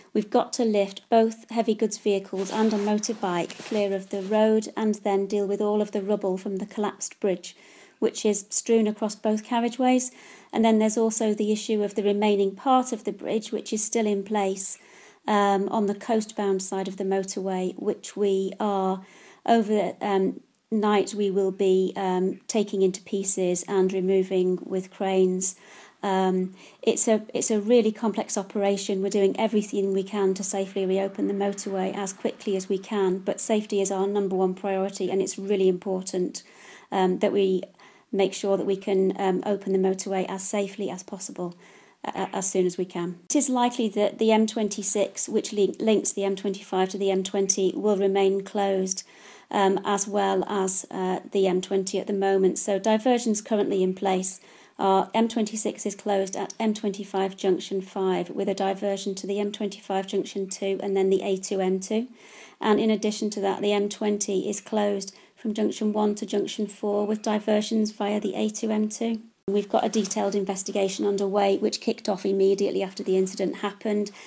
we've got to lift both heavy goods vehicles and a motorbike clear of the road and then deal with all of the rubble from the collapsed bridge, which is strewn across both carriageways. And then there's also the issue of the remaining part of the bridge, which is still in place on the coastbound side of the motorway, which we are over night we will be taking into pieces and removing with cranes. It's a really complex operation. We're doing everything we can to safely reopen the motorway as quickly as we can, but safety is our number one priority, and it's really important that we make sure that we can open the motorway as safely as possible as soon as we can. It is likely that the M26, which links the M25 to the M20, will remain closed, as well as the M20 at the moment. So diversions currently in place are M26 is closed at M25 junction 5 with a diversion to the M25 junction 2 and then the A2M2. And in addition to that, the M20 is closed from junction 1 to junction 4 with diversions via the A2M2. We've got a detailed investigation underway which kicked off immediately after the incident happened,